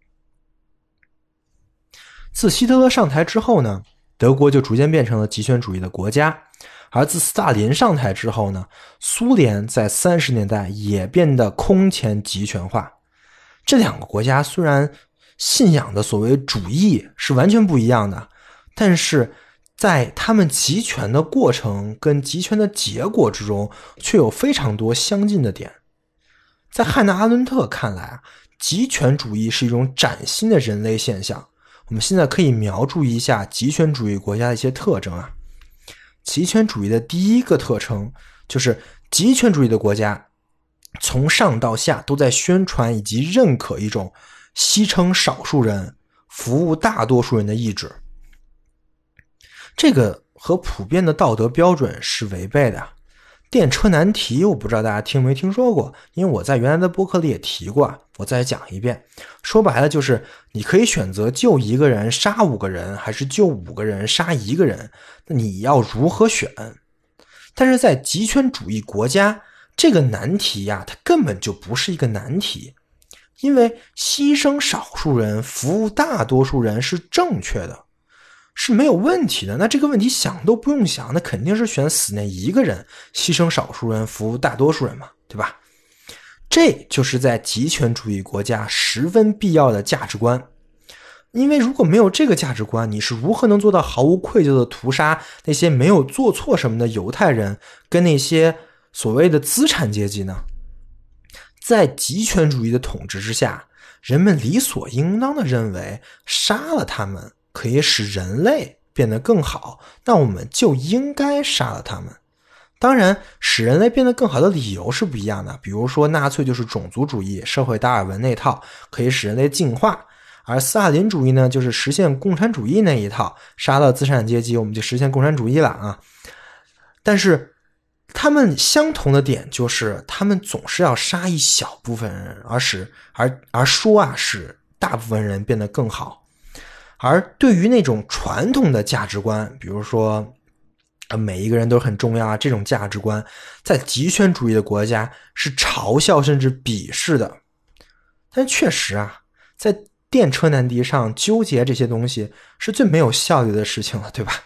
自希特勒上台之后呢，德国就逐渐变成了极权主义的国家，而自斯大林上台之后呢，苏联在三十年代也变得空前极权化。这两个国家虽然信仰的所谓主义是完全不一样的，但是在他们集权的过程跟集权的结果之中却有非常多相近的点。在汉娜·阿伦特看来啊，极权主义是一种崭新的人类现象。我们现在可以描述一下极权主义国家的一些特征啊。极权主义的第一个特征就是极权主义的国家从上到下都在宣传以及认可一种牺牲少数人服务大多数人的意志，这个和普遍的道德标准是违背的。电车难题我不知道大家听没听说过，因为我在原来的播客里也提过，我再讲一遍。说白了就是你可以选择救一个人杀五个人，还是救五个人杀一个人，那你要如何选？但是在极权主义国家，这个难题呀，它根本就不是一个难题，因为牺牲少数人服务大多数人是正确的，是没有问题的。那这个问题想都不用想，那肯定是选死那一个人，牺牲少数人服务大多数人嘛，对吧？这就是在极权主义国家十分必要的价值观。因为如果没有这个价值观，你是如何能做到毫无愧疚的屠杀那些没有做错什么的犹太人跟那些所谓的资产阶级呢？在极权主义的统治之下，人们理所应当的认为杀了他们可以使人类变得更好，那我们就应该杀了他们。 当然，使人类变得更好的理由是不一样的，比如说纳粹就是种族主义，社会达尔文那套可以使人类进化，而斯大林主义呢就是实现共产主义那一套，杀了资产阶级我们就实现共产主义了啊。但是他们相同的点就是他们总是要杀一小部分人，而使而而说啊使大部分人变得更好。而对于那种传统的价值观，比如说每一个人都很重要啊，这种价值观在极权主义的国家是嘲笑甚至鄙视的。但确实啊，在电车难题上纠结这些东西是最没有效率的事情了，对吧？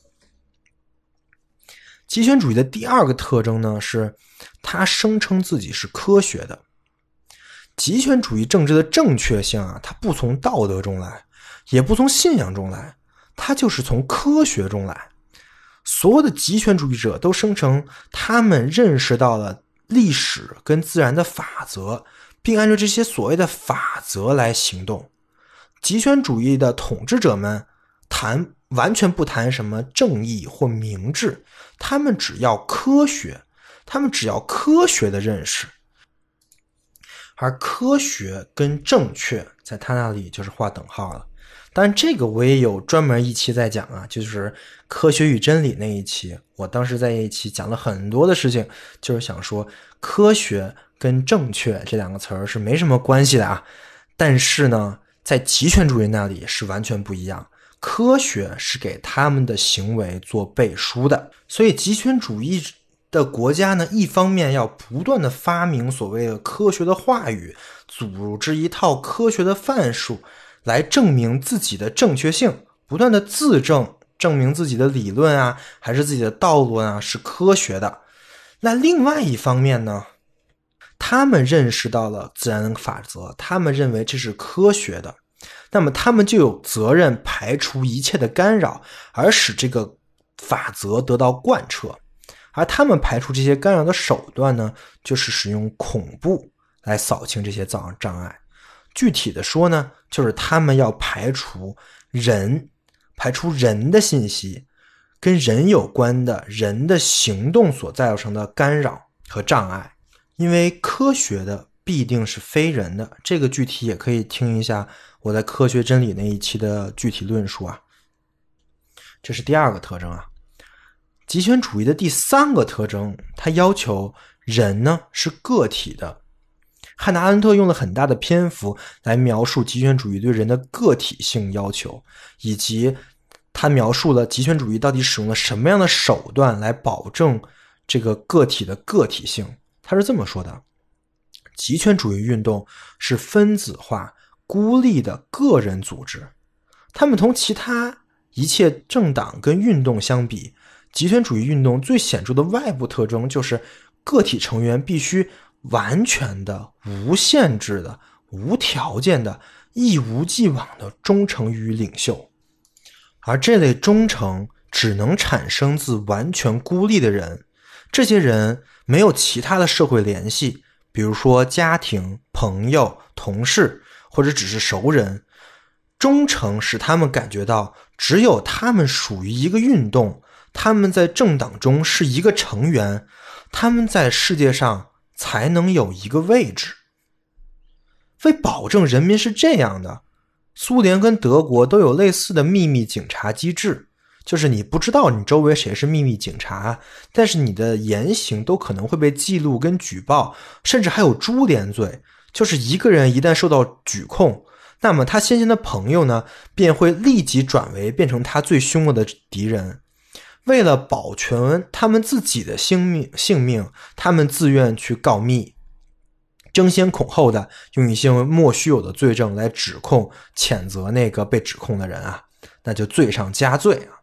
极权主义的第二个特征呢，是它声称自己是科学的。极权主义政治的正确性啊，它不从道德中来，也不从信仰中来，它就是从科学中来。所有的极权主义者都声称他们认识到了历史跟自然的法则，并按照这些所谓的法则来行动。极权主义的统治者们谈完全不谈什么正义或明智，他们只要科学，他们只要科学的认识。而科学跟正确在他那里就是划等号了。当然这个我也有专门一期在讲啊，就是科学与真理那一期，我当时在一期讲了很多的事情，就是想说科学跟正确这两个词儿是没什么关系的啊。但是呢，在极权主义那里是完全不一样，科学是给他们的行为做背书的。所以极权主义的国家呢，一方面要不断的发明所谓的科学的话语，组织一套科学的范数来证明自己的正确性，不断的自证，证明自己的理论啊还是自己的道路啊是科学的。那另外一方面呢，他们认识到了自然法则，他们认为这是科学的，那么他们就有责任排除一切的干扰，而使这个法则得到贯彻。而他们排除这些干扰的手段呢，就是使用恐怖来扫清这些障碍。具体的说呢，就是他们要排除人，排除人的信息，跟人有关的人的行动所造成的干扰和障碍。因为科学的必定是非人的，这个具体也可以听一下我在科学真理那一期的具体论述啊。这是第二个特征啊。极权主义的第三个特征，它要求人呢是个体的。汉娜·阿伦特用了很大的篇幅来描述极权主义对人的个体性要求，以及他描述了极权主义到底使用了什么样的手段来保证这个个体的个体性。他是这么说的：极权主义运动是分子化、孤立的个人组织，他们同其他一切政党跟运动相比，极权主义运动最显著的外部特征就是个体成员必须完全的、无限制的、无条件的、一无既往的忠诚于领袖。而这类忠诚只能产生自完全孤立的人，这些人没有其他的社会联系，比如说家庭、朋友、同事，或者只是熟人。忠诚使他们感觉到只有他们属于一个运动，他们在政党中是一个成员，他们在世界上才能有一个位置。为保证人民是这样的，苏联跟德国都有类似的秘密警察机制，就是你不知道你周围谁是秘密警察，但是你的言行都可能会被记录跟举报，甚至还有株连罪，就是一个人一旦受到举控，那么他先前的朋友呢，便会立即转为变成他最凶恶的敌人。为了保全他们自己的性命，性命，他们自愿去告密，争先恐后的用一些莫须有的罪证来指控、谴责那个被指控的人啊，那就罪上加罪啊。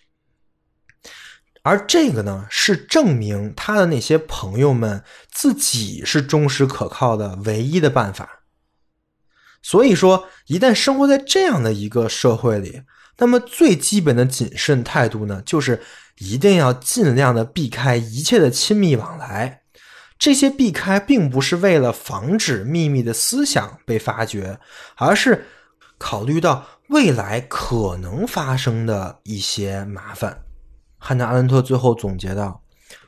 而这个呢，是证明他的那些朋友们自己是忠实可靠的唯一的办法。所以说，一旦生活在这样的一个社会里，那么最基本的谨慎态度呢，就是一定要尽量的避开一切的亲密往来。这些避开并不是为了防止秘密的思想被发掘，而是考虑到未来可能发生的一些麻烦。汉娜·阿伦特最后总结到，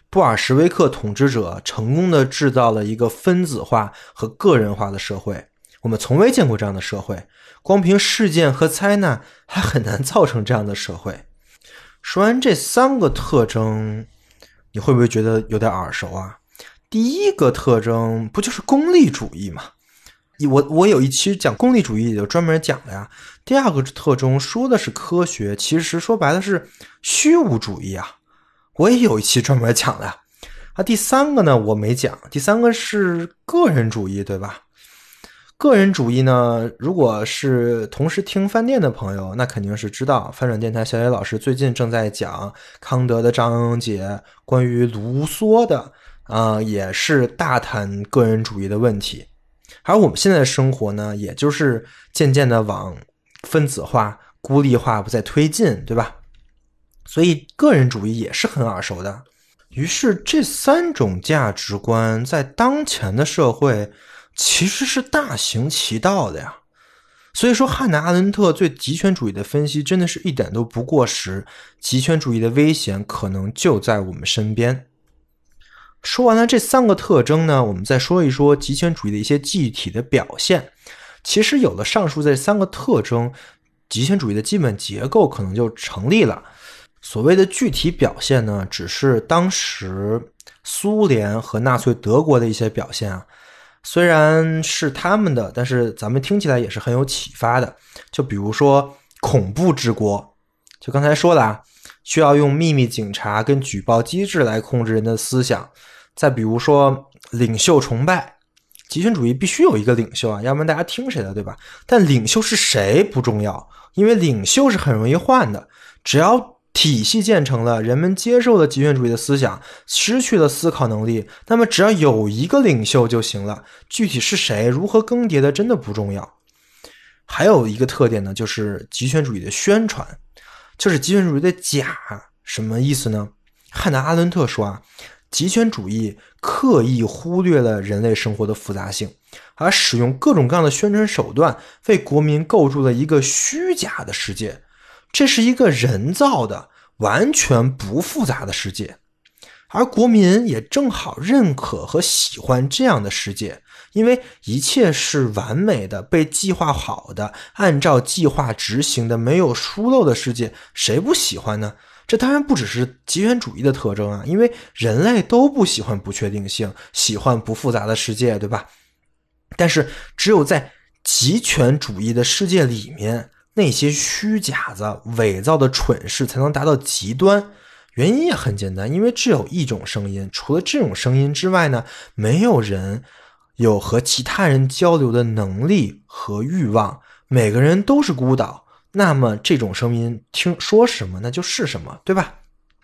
布尔什维克统治者成功的制造了一个分子化和个人化的社会，我们从未见过这样的社会，光凭事件和灾难还很难造成这样的社会。说完这三个特征，你会不会觉得有点耳熟啊？第一个特征不就是功利主义吗？我我有一期讲功利主义就专门讲了呀。第二个特征说的是科学，其实说白了是虚无主义啊，我也有一期专门讲了呀。啊，第三个呢我没讲，第三个是个人主义，对吧？个人主义呢，如果是同时听饭店的朋友，那肯定是知道翻转电台小野老师最近正在讲康德的张英杰关于卢梭的啊、呃，也是大谈个人主义的问题。而我们现在的生活呢，也就是渐渐的往分子化、孤立化不再推进，对吧？所以个人主义也是很耳熟的。于是这三种价值观在当前的社会其实是大行其道的呀。所以说汉娜·阿伦特对极权主义的分析真的是一点都不过时，极权主义的危险可能就在我们身边。说完了这三个特征呢，我们再说一说极权主义的一些具体的表现。其实有了上述这三个特征，极权主义的基本结构可能就成立了。所谓的具体表现呢，只是当时苏联和纳粹德国的一些表现啊。虽然是他们的，但是咱们听起来也是很有启发的。就比如说恐怖之国，就刚才说了啊，需要用秘密警察跟举报机制来控制人的思想。再比如说领袖崇拜，极权主义必须有一个领袖啊，要不然大家听谁的，对吧？但领袖是谁不重要，因为领袖是很容易换的，只要体系建成了，人们接受了极权主义的思想，失去了思考能力，那么只要有一个领袖就行了，具体是谁如何更迭的真的不重要。还有一个特点呢，就是极权主义的宣传，就是极权主义的假。什么意思呢？汉娜·阿伦特说啊，极权主义刻意忽略了人类生活的复杂性，而使用各种各样的宣传手段为国民构筑了一个虚假的世界。这是一个人造的完全不复杂的世界，而国民也正好认可和喜欢这样的世界，因为一切是完美的，被计划好的，按照计划执行的，没有疏漏的世界，谁不喜欢呢？这当然不只是极权主义的特征啊，因为人类都不喜欢不确定性，喜欢不复杂的世界，对吧？但是只有在极权主义的世界里面，那些虚假子、伪造的蠢事才能达到极端。原因也很简单，因为只有一种声音，除了这种声音之外呢，没有人有和其他人交流的能力和欲望，每个人都是孤岛。那么这种声音听说什么那就是什么，对吧？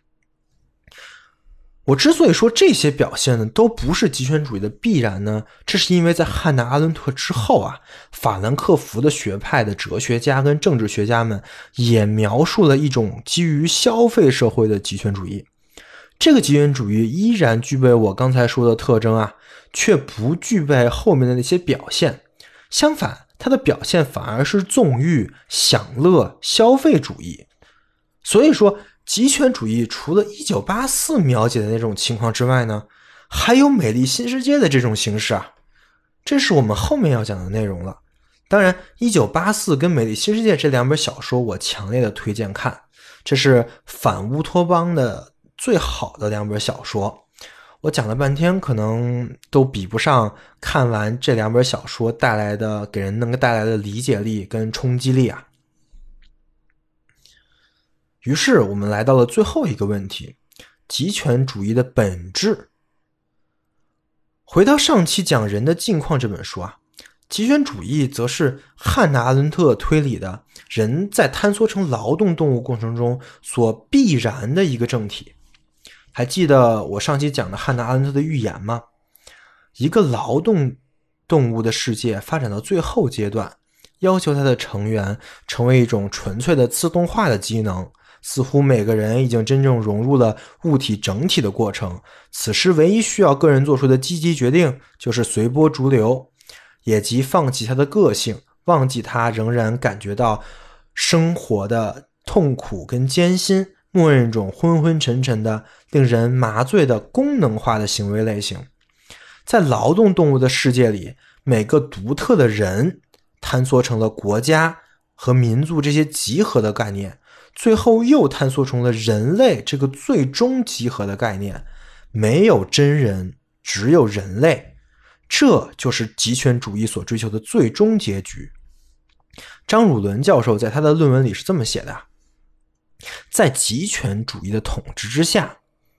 我之所以说这些表现呢都不是极权主义的必然呢，这是因为在汉娜·阿伦特之后啊，法兰克福的学派的哲学家跟政治学家们也描述了一种基于消费社会的极权主义。这个极权主义依然具备我刚才说的特征啊，却不具备后面的那些表现。相反，它的表现反而是纵欲、享乐、消费主义。所以说极权主义除了一九八四描写的那种情况之外呢，还有美丽新世界的这种形式啊，这是我们后面要讲的内容了。当然一九八四跟美丽新世界这两本小说我强烈的推荐看，这是反乌托邦的最好的两本小说。我讲了半天可能都比不上看完这两本小说带来的给人能够带来的理解力跟冲击力啊。于是我们来到了最后一个问题，极权主义的本质。回到上期讲人的境况这本书啊，极权主义则是汉娜·阿伦特推理的人在坍缩成劳动动物过程中所必然的一个政体。还记得我上期讲的汉娜·阿伦特的预言吗？一个劳动动物的世界发展到最后阶段，要求它的成员成为一种纯粹的自动化的机能，似乎每个人已经真正融入了物体整体的过程，此时唯一需要个人做出的积极决定就是随波逐流，也即放弃他的个性，忘记他仍然感觉到生活的痛苦跟艰辛， 默认一种昏昏沉沉的、令人麻醉的功能化的行为类型。在劳动动物的世界里，每个独特的人坍缩成了国家和民族这些集合的概念，最后又坍缩成了人类这个最终集合的概念。没有真人，只有人类，这就是极权主义所追求的最终结局。张汝伦教授在他的论文里是这么写的：在极权主义的统治之下，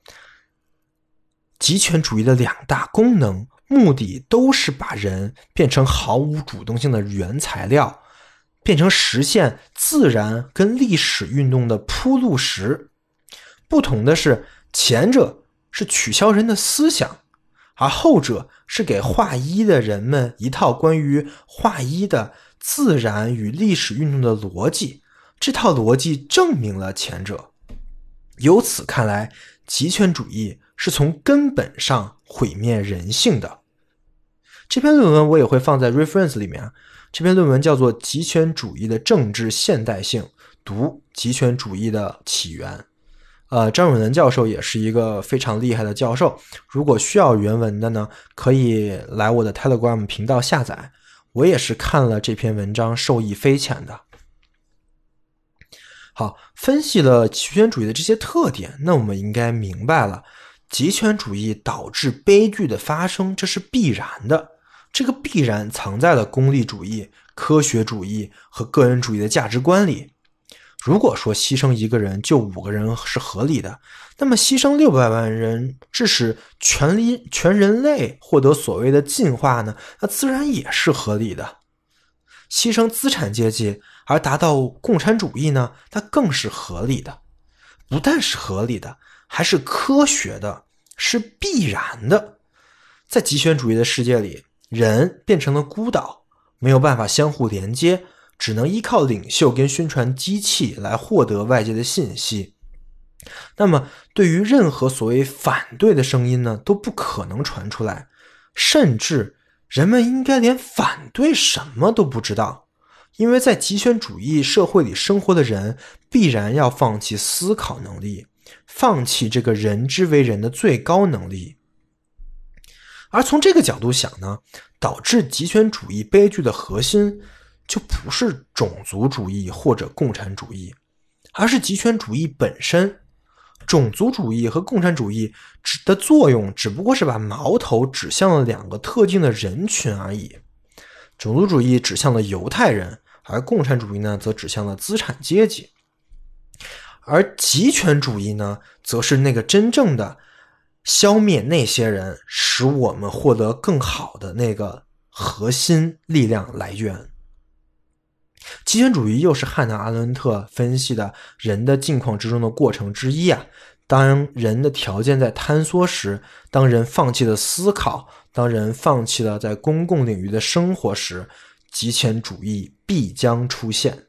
极权主义的两大功能目的都是把人变成毫无主动性的原材料，变成实现自然跟历史运动的铺路石。不同的是，前者是取消人的思想，而后者是给画一的人们一套关于画一的自然与历史运动的逻辑，这套逻辑证明了前者。由此看来，极权主义是从根本上毁灭人性的。这篇论文我也会放在 reference 里面，这篇论文叫做《极权主义的政治现代性：读极权主义的起源》。呃，张汝伦教授也是一个非常厉害的教授，如果需要原文的呢，可以来我的 Telegram 频道下载。我也是看了这篇文章，受益匪浅的。好，分析了极权主义的这些特点，那我们应该明白了，极权主义导致悲剧的发生，这是必然的。这个必然藏在了功利主义、科学主义和个人主义的价值观里。如果说牺牲一个人救五个人是合理的，那么牺牲六百万人致使全理全人类获得所谓的进化呢，那自然也是合理的。牺牲资产阶级而达到共产主义呢，那更是合理的。不但是合理的，还是科学的，是必然的。在极权主义的世界里，人变成了孤岛，没有办法相互连接，只能依靠领袖跟宣传机器来获得外界的信息。那么对于任何所谓反对的声音呢，都不可能传出来，甚至人们应该连反对什么都不知道。因为在极权主义社会里生活的人必然要放弃思考能力，放弃这个人之为人的最高能力。而从这个角度想呢，导致极权主义悲剧的核心就不是种族主义或者共产主义，而是极权主义本身。种族主义和共产主义的作用只不过是把矛头指向了两个特定的人群而已。种族主义指向了犹太人，而共产主义呢，则指向了资产阶级。而极权主义呢，则是那个真正的消灭那些人，使我们获得更好的那个核心力量来源。极权主义又是汉娜·阿伦特分析的人的境况之中的过程之一啊。当人的条件在坍缩时，当人放弃了思考，当人放弃了在公共领域的生活时，极权主义必将出现。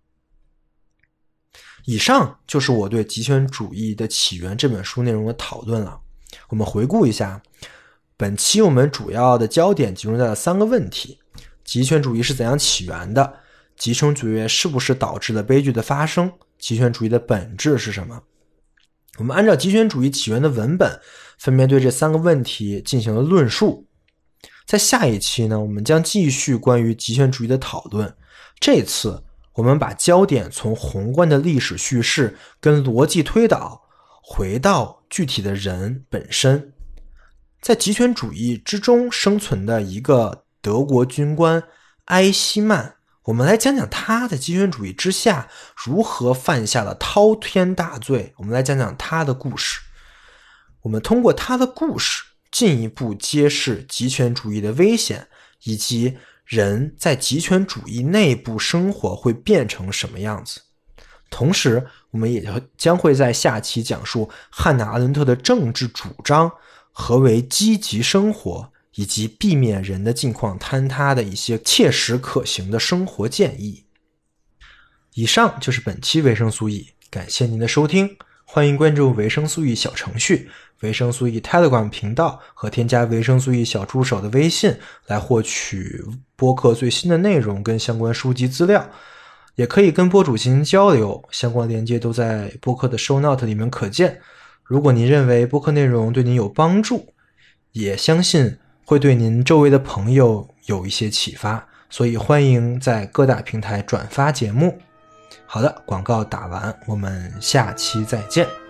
以上就是我对《极权主义的起源》这本书内容的讨论了。我们回顾一下，本期我们主要的焦点集中在了三个问题：极权主义是怎样起源的？极权主义是不是导致了悲剧的发生？极权主义的本质是什么？我们按照极权主义起源的文本，分别对这三个问题进行了论述。在下一期呢，我们将继续关于极权主义的讨论。这次我们把焦点从宏观的历史叙事跟逻辑推导，回到具体的人本身。在极权主义之中生存的一个德国军官埃希曼，我们来讲讲他在极权主义之下如何犯下了滔天大罪，我们来讲讲他的故事。我们通过他的故事进一步揭示极权主义的危险，以及人在极权主义内部生活会变成什么样子。同时我们也将会在下期讲述汉娜·阿伦特的政治主张，何为积极生活，以及避免人的境况坍塌的一些切实可行的生活建议。以上就是本期维生素 E， 感谢您的收听，欢迎关注维生素 E 小程序、维生素 E Telegram 频道和添加维生素 E 小助手的微信来获取播客最新的内容跟相关书籍资料。 也可以跟播主进行交流，相关链接都在播客的 show note 里面可见。如果您认为播客内容对您有帮助，也相信会对您周围的朋友有一些启发，所以欢迎在各大平台转发节目。好的，广告打完，我们下期再见。